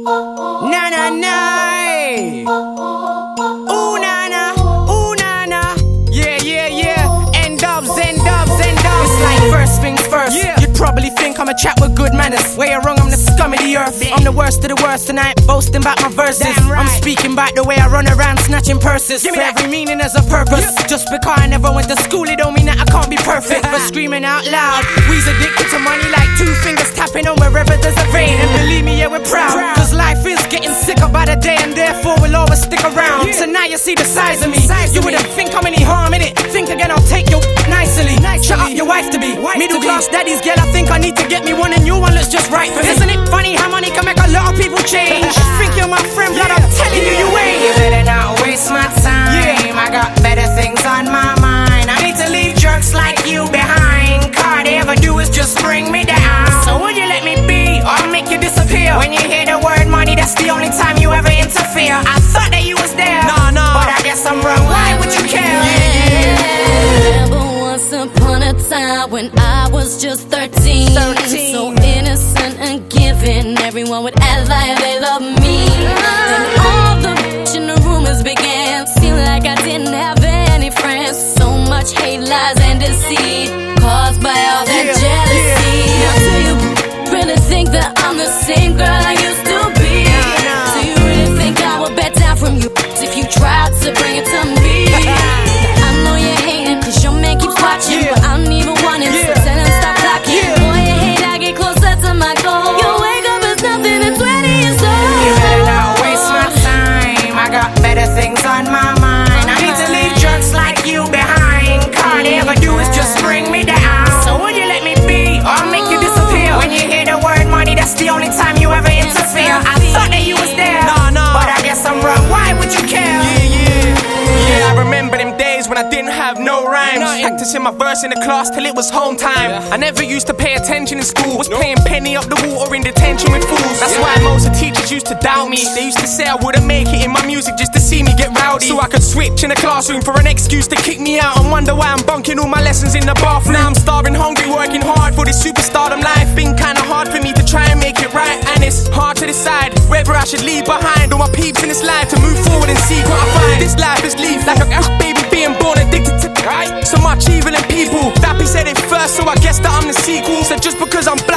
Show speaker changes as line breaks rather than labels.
Na na na. Ooh na na, ooh na na. Yeah, yeah, yeah. End dubs, end dubs, end dubs. It's like first things first. Yeah. You'd probably think I'm a chap with good manners. Where you're wrong, I'm the scum of the earth. I'm the worst of the worst tonight, boasting about my verses. Right. I'm speaking about the way I run around snatching purses. For every meaning there's a purpose. Just because I never went to school, it don't mean that I can't be perfect. But screaming out loud, we's addicted to money like two fingers tapping on wherever there's a vein. And believe me, yeah, we're proud. Cause life is getting sicker by the day, and therefore we'll always stick around. So now you see the size of me. You wouldn't think I'm any harm in it. Think again, I'll take you nicely. Shut up, your wife to be. Middle class daddy's girl, I think I need to get me one, and new one looks just right for me. Isn't it funny how money can make a lot of people change? Think you're my friend, blood, I'm telling you, you ain't. You better not waste my time. I got better things on my mind. I need to leave jerks like you behind. All they ever do is just bring me down. So would you let me be, or I'll make you disappear? When you hear the word money, that's the only time you ever interfere. I thought that you was there, but I guess I'm wrong. Why would you care?
Remember once upon a time when I was just 13. So innocent and giving, everyone would act like they love me. Then all the bitch in the rumors began. Seemed like I didn't have any friends. So much hate, lies, and deceit caused by all that jealousy. Now do you really think that I'm the same girl I used to be? Do you really think I would bet down from you if you tried to bring it to me? I know you're hating cause your man keeps watching, but I don't even want it, so tell him stop blocking. Boy, you hate, I get closer to my goal. You wake up as nothing at 20 years old.
You better not waste my time. I got better things on my mind. I need to leave jerks like you behind. All they ever do is just bring me down. So would you let me be, or I'll make you disappear? When you hear the word money, that's the only time you ever interfere. I thought that you was there, but I guess I'm wrong. Why would you care?
I remember them days when I didn't have no rhymes. Practicing my verse in the class till it was home time. I never used to pay attention in school. Was playing penny up the water in detention with fools. That's why most of the teachers used to doubt me. They used to say I wouldn't make it in my music just to see me get rowdy. So I could switch in the classroom for an excuse to kick me out and wonder why I'm bunking all my lessons in the bathroom. Now I'm starving, hungry, working hard for this superstardom life. Been kinda hard for me to try and make it right, and it's hard to decide whether I should leave behind all my peeps in this life to move forward and seek what I find. This life is leaf like a baby being born addicted to so much evil in people. Dappy said it first, so I guess that I'm the sequel. So just because I'm